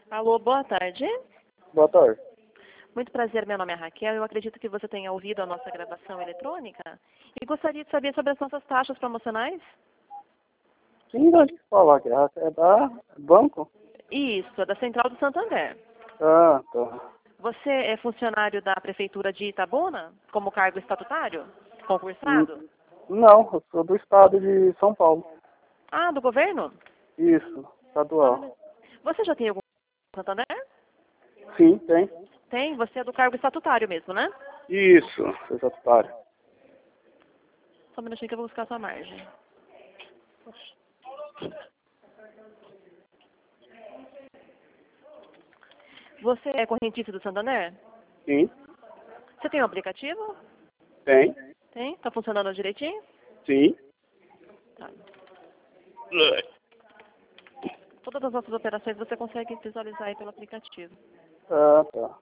Alô, boa tarde. Boa tarde. Muito prazer, meu nome é Raquel. Eu acredito que você tenha ouvido a nossa gravação eletrônica e gostaria de saber sobre as nossas taxas promocionais. Sim, pode falar que é da banco? Isso, é da Central do Santander. Ah, tá. Você é funcionário da Prefeitura de Itabuna, como cargo estatutário? Concursado? Não, eu sou do estado de São Paulo. Ah, do governo? Isso, estadual. Você já tem algum Santander? Sim, tem. Tem? Você é do cargo estatutário mesmo, né? Isso, estatutário. Só um minutinho que eu vou buscar a sua margem. Você é correntista do Santander? Sim, Você tem um aplicativo? tem. Tem? Tá funcionando direitinho? Sim. Tá. Todas as nossas operações você consegue visualizar aí pelo aplicativo. Ah, tá.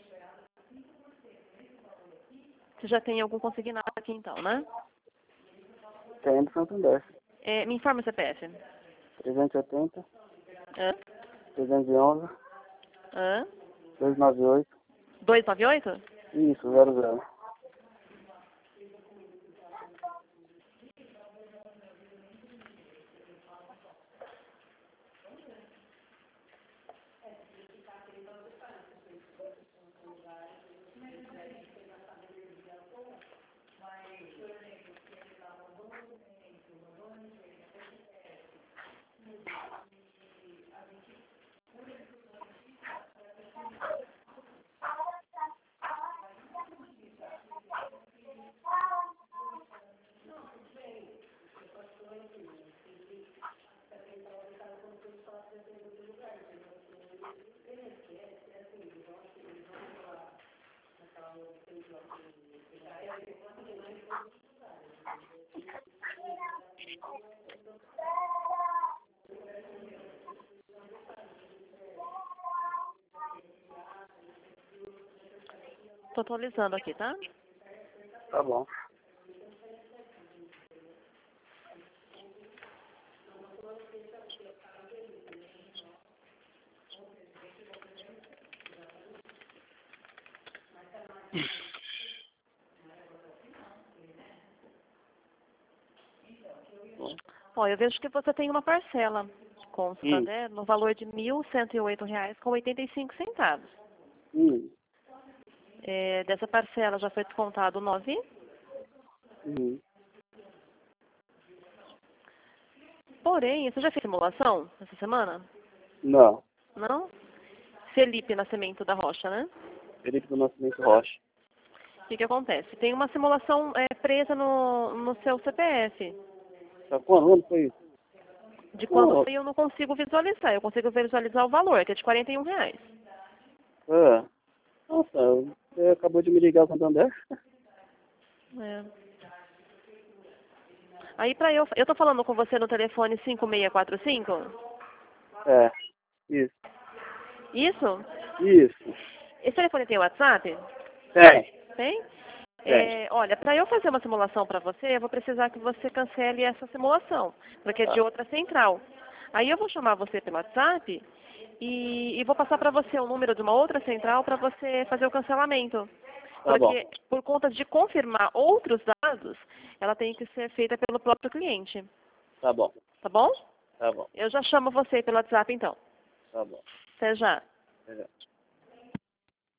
Você já tem algum consignado aqui então, né? Tem do Santander. Me informa o CPF. 380, Hã? 311, Hã? 298. 298? Isso, 00. Tô atualizando aqui, tá? Tá bom. Ó, eu vejo que você tem uma parcela com o Santander no valor de R$ 1.108,85. Hum. Dessa parcela já foi descontado 9. Hum. Porém, você já fez simulação essa semana? Não. Não? Felipe Nascimento da Rocha, né? Felipe do Nascimento Rocha. O que acontece? Tem uma simulação presa no seu CPF. Tá quando foi isso? De quando Oh, foi eu não consigo visualizar. Eu consigo visualizar o valor, que é de R$ 41. é. Nossa, você acabou de me ligar com o Santander? É. Aí eu tô falando com você no telefone 5645? É, isso. Isso? Isso. Esse telefone tem WhatsApp? Tem. Tem? Tem. Olha, para eu fazer uma simulação para você, eu vou precisar que você cancele essa simulação, porque é de Tá. outra central. Aí eu vou chamar você pelo WhatsApp e vou passar para você o número de uma outra central para você fazer o cancelamento. Tá bom. Porque por conta de confirmar outros dados, ela tem que ser feita pelo próprio cliente. Tá bom. Tá bom? Tá bom. Eu já chamo você pelo WhatsApp então. Tá bom. Até já. Até já.